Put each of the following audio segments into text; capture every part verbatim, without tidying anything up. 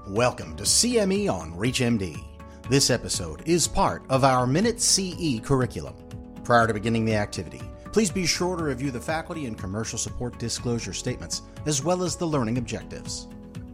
Welcome to C M E on ReachMD. This episode is part of our Minute C E curriculum. Prior to beginning the activity, please be sure to review the faculty and commercial support disclosure statements, as well as the learning objectives.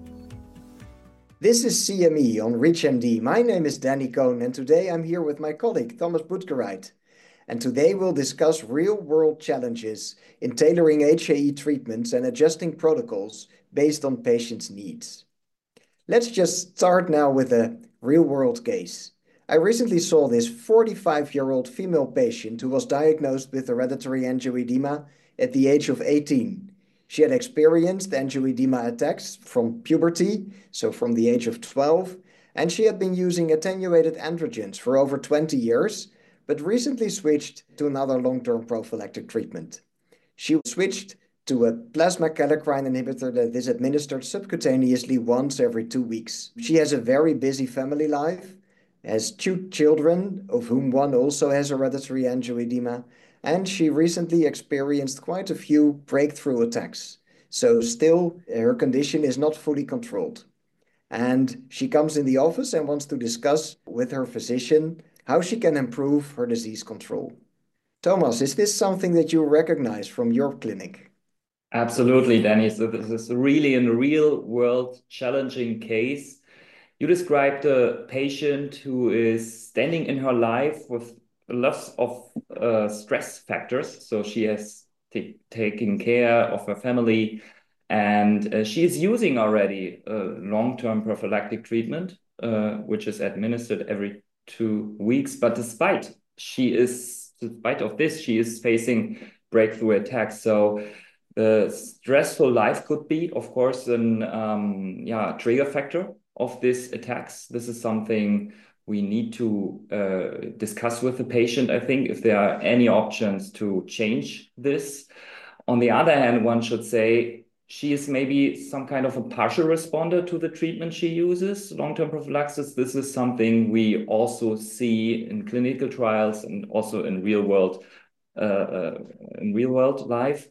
This is C M E on ReachMD. My name is Danny Cohn, and today I'm here with my colleague, Thomas Boutgereit. And today we'll discuss real-world challenges in tailoring H A E treatments and adjusting protocols based on patients' needs. Let's just start now with a real-world case. I recently saw this forty-five-year-old female patient who was diagnosed with hereditary angioedema at the age of eighteen. She had experienced angioedema attacks from puberty, so from the age of twelve, and she had been using attenuated androgens for over twenty years, but recently switched to another long-term prophylactic treatment. She switched to a plasma kallikrein inhibitor that is administered subcutaneously once every two weeks. She has a very busy family life, has two children, of whom one also has hereditary angioedema, and she recently experienced quite a few breakthrough attacks. So still, her condition is not fully controlled. And she comes in the office and wants to discuss with her physician how she can improve her disease control. Thomas, is this something that you recognize from your clinic? Absolutely, Danny. So this is really a real-world challenging case. You described a patient who is standing in her life with lots of uh, stress factors. So she has taken care of her family, and uh, she is using already a long-term prophylactic treatment, uh, which is administered every two weeks. But despite she is, despite of this, she is facing breakthrough attacks. So the stressful life could be, of course, an um, yeah trigger factor of these attacks. This is something we need to uh, discuss with the patient, I think, if there are any options to change this. On the other hand, one should say she is maybe some kind of a partial responder to the treatment she uses, long-term prophylaxis. This is something we also see in clinical trials and also in real-world uh, uh, in real-world life.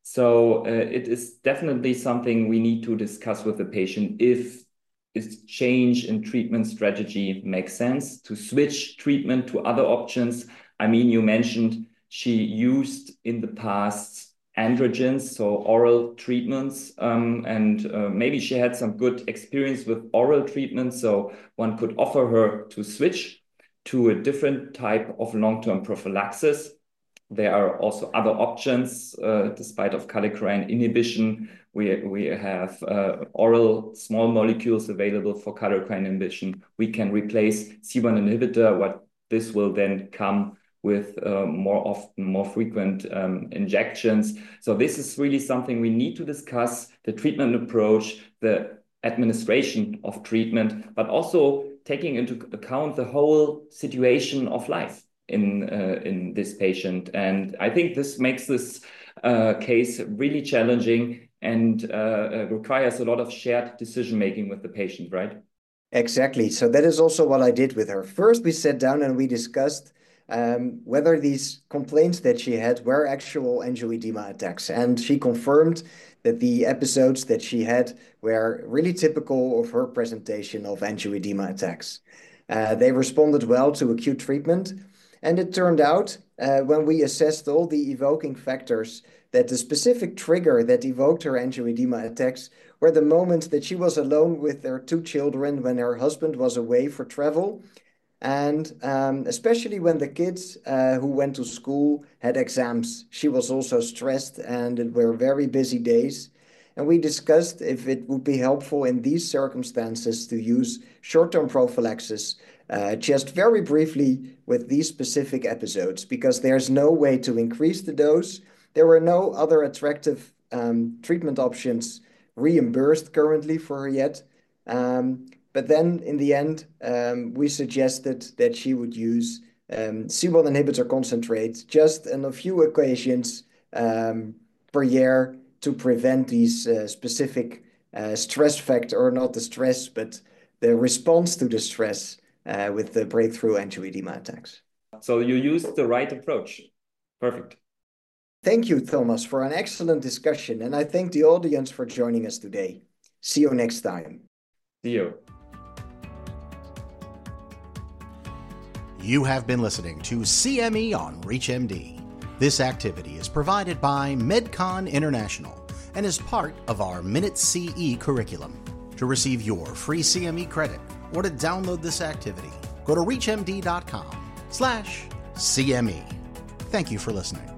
So uh, it is definitely something we need to discuss with the patient if this change in treatment strategy makes sense, to switch treatment to other options. I mean, you mentioned she used in the past androgens, so oral treatments, um, and uh, maybe she had some good experience with oral treatment, so one could offer her to switch to a different type of long-term prophylaxis. There are also other options, uh, despite of kallikrein inhibition. We, we have uh, oral small molecules available for kallikrein inhibition. We can replace C one inhibitor, what this will then come with uh, more often, more frequent um, injections. So this is really something we need to discuss, the treatment approach, the administration of treatment, but also taking into account the whole situation of life in uh, in this patient. And I think this makes this uh, case really challenging and uh, requires a lot of shared decision making with the patient, right? Exactly. So that is also what I did with her. First, we sat down and we discussed um, whether these complaints that she had were actual angioedema attacks. And she confirmed that the episodes that she had were really typical of her presentation of angioedema attacks. Uh, they responded well to acute treatment. And it turned out, uh, when we assessed all the evoking factors, that the specific trigger that evoked her angioedema attacks were the moments that she was alone with their two children when her husband was away for travel, and um, especially when the kids uh, who went to school had exams. She was also stressed, and it were very busy days. And we discussed if it would be helpful in these circumstances to use short-term prophylaxis uh, just very briefly with these specific episodes, because there's no way to increase the dose. There were no other attractive um, treatment options reimbursed currently for her yet. Um, but then in the end, um, we suggested that she would use um, C one inhibitor concentrate just on a few occasions um, per year to prevent these uh, specific uh, stress factor, or not the stress, but the response to the stress uh, with the breakthrough angioedema attacks. So you used the right approach. Perfect. Thank you, Thomas, for an excellent discussion, and I thank the audience for joining us today. See you next time. See you. You have been listening to C M E on ReachMD. This activity is provided by MedCon International and is part of our Minute C E curriculum. To receive your free C M E credit or to download this activity, go to reachmd.com slash CME. Thank you for listening.